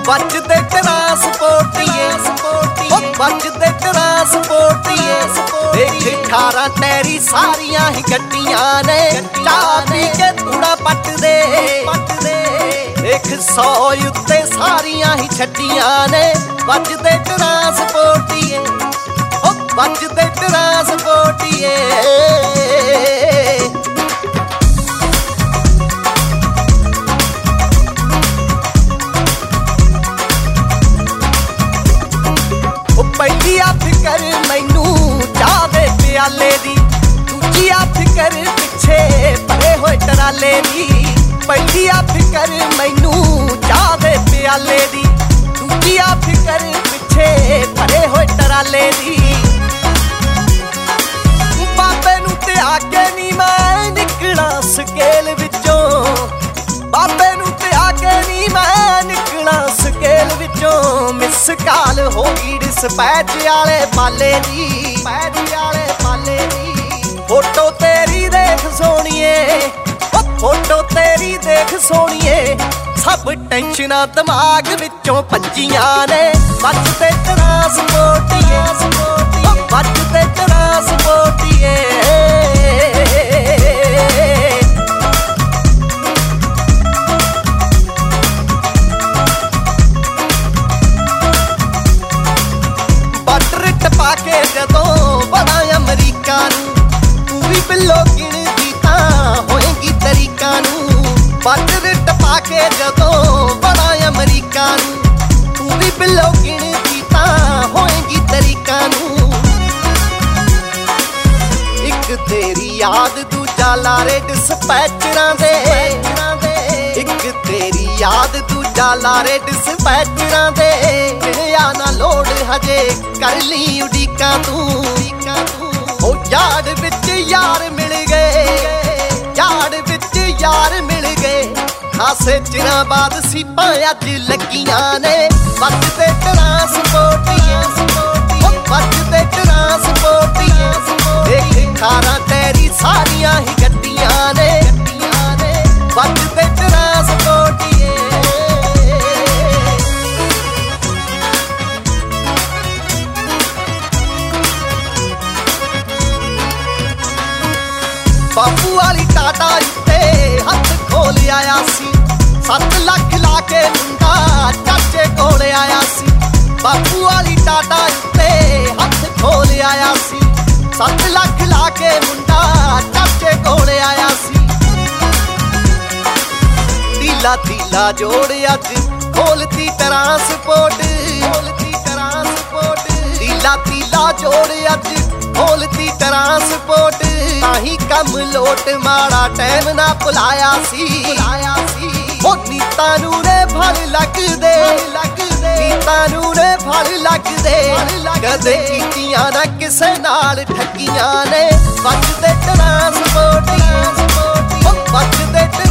बचदे ट्रांसपोर्टिए बचदे ट्रांसपोर्टिए देख 18 टैरी सारियां ही गड्डियां ने चाबी के तूड़ा पट दे देख 100 उत्ते सारियां ही छड्डियां ने बचदे ट्रांसपोर्टिए बचदे ट्रांसपोर्टिए पहली आ फिकर मैनू चाह दे प्याले दी दूजी आ फिकर पिछे भरे होए टराले दी पहली आ फिकर मैनू चाह दे प्याले दी दूजी आ फिकर पिछे भरे होए टराले दी बाबे नू ते आके नी मैं निकला स्केल विचों बाबे नू ते आके नी मैं निकला स्केल विचों मिस काल हो गई डिस्पैच वाले पाले दी फोटो तेरी देख सोनिए फोटो तेरी देख सोनिए सब टेंशना दिमाग विचों भज्जियां ने बचदे ट्रांसपोर्टिए बचदे ट्रांसपोर्टिए के जदों बड़ा अमरीका तू भी बिलो गिनदी तां होएगी तरीका बटर टपा के जदों बड़ा अमरीका तू भी बिलो गिनदी तां होएगी तरीका एक तेरी याद दूजा लारे डिस्पैचरां दे एक तेरी याद दूजा लारे डिस्पैचरां दे आ ना लोड़ हजे कर ली उड़ीका तू ओ यार विच यार मिल गए यार विच यार मिल गए खासे चिरां बाद सीपां अज लगियां ने बचदे ट्रांसपोर्टिए बचदे ट्रांसपोर्टिए देख 18 टैरी सारियां ही गड्डियां ने बचदे ट्रांसपोर्टिए बापू वाली टाटा उत्ते हथ खोल आया सी 7 लाख ला के मुंडा चाचे कोल आया सी बापू वाली टाटा उत्ते हथ खोल आया सी 7 लाख ला के मुंडा चाचे कोल आया सी तीला जोड़ अज खोलती ट्रांसपोर्ट तीला जोड़ अज खोलती ट्रांसपोर्ट ताही कम लोट माड़ा टाइम ना भुलाया सी ओ नीता नू रे फल लगदे नीता नू रे फल लगदे कदे कीतियां ना किसे नाल ठगियां ने बचदे ट्रांसपोर्ट बचदे